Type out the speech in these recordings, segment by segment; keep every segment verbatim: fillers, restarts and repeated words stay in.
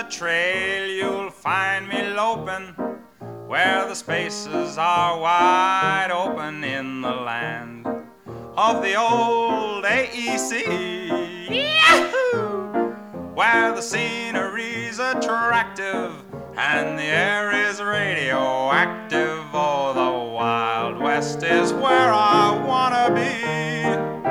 trail you'll find me loping, where the spaces are wide open in the land of the old A E C. Yahoo! Where the scenery's attractive and the air is radioactive. Oh, the Wild West is where I wanna be.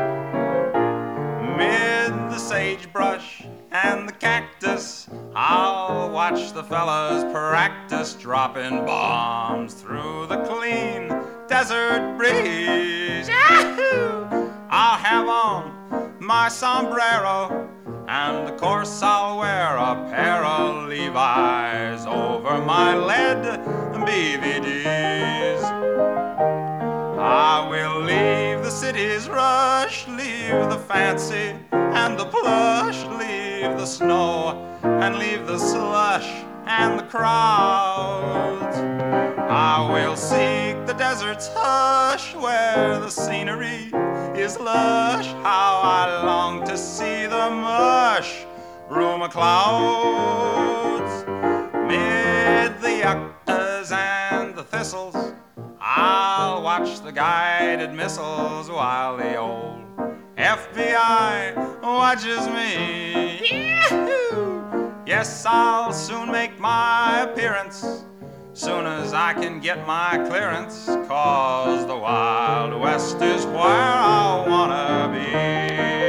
Mid the sagebrush and the cactus, I'll watch the fellas practice dropping bombs through the clean desert breeze. Yahoo! I'll have on my sombrero, and of course I'll wear a pair of Levi's over my lead B V Ds. I will leave the city's rush, leave the fancy and the plush, leave the snow and leave the slush and the crowds. I will seek the desert's hush, where the scenery is lush. How I long to see the mush room of clouds. Mid the yuccas and the thistles, I'll watch the guided missiles while the old F B I watches me. Yahoo! Yes, I'll soon make my appearance, soon as I can get my clearance, 'cause the Wild West is where I wanna be.